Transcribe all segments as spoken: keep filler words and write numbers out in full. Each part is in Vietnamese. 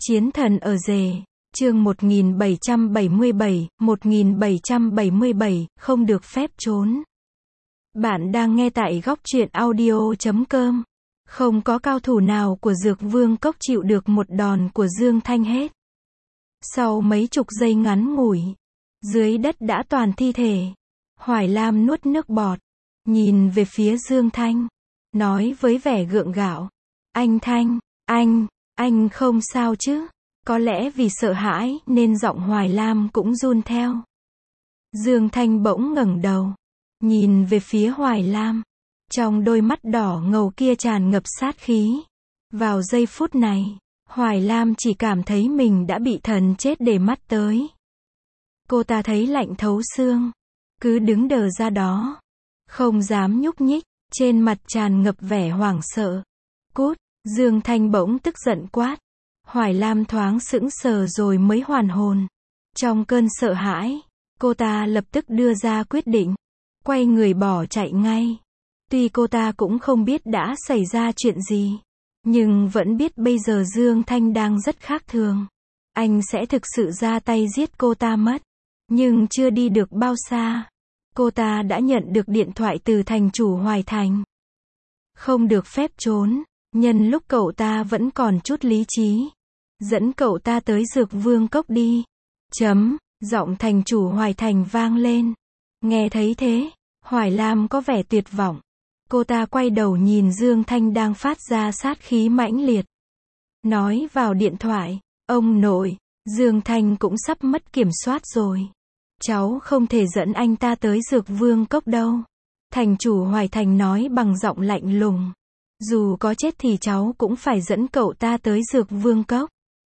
Chiến thần ở rể, chương một nghìn bảy trăm bảy mươi bảy, một nghìn bảy trăm bảy mươi bảy, không được phép trốn. Bạn đang nghe tại góc truyện audio chấm com. Không có cao thủ nào của Dược Vương Cốc chịu được một đòn của Dương Thanh hết. Sau mấy chục giây ngắn ngủi, dưới đất đã toàn thi thể. Hoài Lam nuốt nước bọt, nhìn về phía Dương Thanh, nói với vẻ gượng gạo. Anh Thanh, anh, anh không sao chứ? Có lẽ vì sợ hãi nên giọng Hoài Lam cũng run theo. Dương Thanh bỗng ngẩng đầu, nhìn về phía Hoài Lam. Trong đôi mắt đỏ ngầu kia tràn ngập sát khí. Vào giây phút này, Hoài Lam chỉ cảm thấy mình đã bị thần chết để mắt tới. Cô ta thấy lạnh thấu xương, cứ đứng đờ ra đó, không dám nhúc nhích, trên mặt tràn ngập vẻ hoảng sợ. Cút! Dương Thanh bỗng tức giận quát. Hoài Lam thoáng sững sờ rồi mới hoàn hồn. Trong cơn sợ hãi, cô ta lập tức đưa ra quyết định, quay người bỏ chạy ngay. Tuy cô ta cũng không biết đã xảy ra chuyện gì, nhưng vẫn biết bây giờ Dương Thanh đang rất khác thường. Anh sẽ thực sự ra tay giết cô ta mất. Nhưng chưa đi được bao xa, cô ta đã nhận được điện thoại từ thành chủ Hoài Thành. Không được phép trốn, nhân lúc cậu ta vẫn còn chút lý trí. Dẫn cậu ta tới Dược Vương Cốc đi. Chấm, giọng thành chủ Hoài Thành vang lên. Nghe thấy thế, Hoài Lam có vẻ tuyệt vọng. Cô ta quay đầu nhìn Dương Thanh đang phát ra sát khí mãnh liệt. Nói vào điện thoại, ông nội, Dương Thanh cũng sắp mất kiểm soát rồi. Cháu không thể dẫn anh ta tới Dược Vương Cốc đâu. Thành chủ Hoài Thành nói bằng giọng lạnh lùng. Dù có chết thì cháu cũng phải dẫn cậu ta tới Dược Vương Cốc.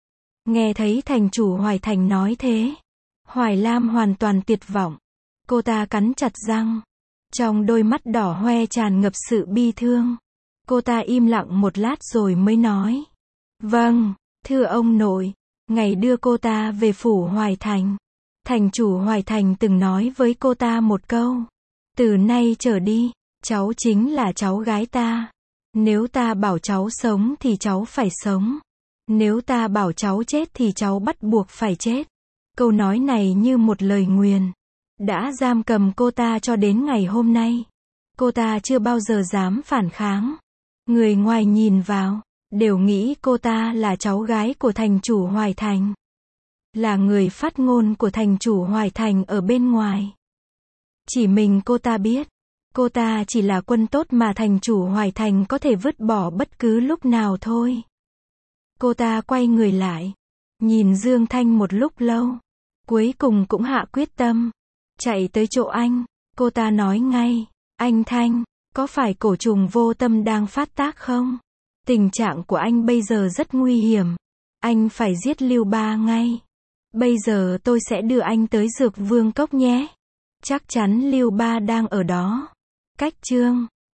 Nghe thấy thành chủ Hoài Thành nói thế, Hoài Lam hoàn toàn tuyệt vọng. Cô ta cắn chặt răng. Trong đôi mắt đỏ hoe tràn ngập sự bi thương. Cô ta im lặng một lát rồi mới nói. Vâng, thưa ông nội, ngày đưa cô ta về phủ Hoài Thành, thành chủ Hoài Thành từng nói với cô ta một câu. Từ nay trở đi, cháu chính là cháu gái ta. Nếu ta bảo cháu sống thì cháu phải sống. Nếu ta bảo cháu chết thì cháu bắt buộc phải chết. Câu nói này như một lời nguyền, đã giam cầm cô ta cho đến ngày hôm nay. Cô ta chưa bao giờ dám phản kháng. Người ngoài nhìn vào, đều nghĩ cô ta là cháu gái của thành chủ Hoài Thành. Là người phát ngôn của thành chủ Hoài Thành ở bên ngoài. Chỉ mình cô ta biết, cô ta chỉ là quân tốt mà thành chủ Hoài Thành có thể vứt bỏ bất cứ lúc nào thôi. Cô ta quay người lại, nhìn Dương Thanh một lúc lâu, cuối cùng cũng hạ quyết tâm. Chạy tới chỗ anh, cô ta nói ngay. Anh Thanh, có phải cổ trùng vô tâm đang phát tác không? Tình trạng của anh bây giờ rất nguy hiểm. Anh phải giết Lưu Ba ngay. Bây giờ tôi sẽ đưa anh tới Dược Vương Cốc nhé. Chắc chắn Lưu Ba đang ở đó. Cách chương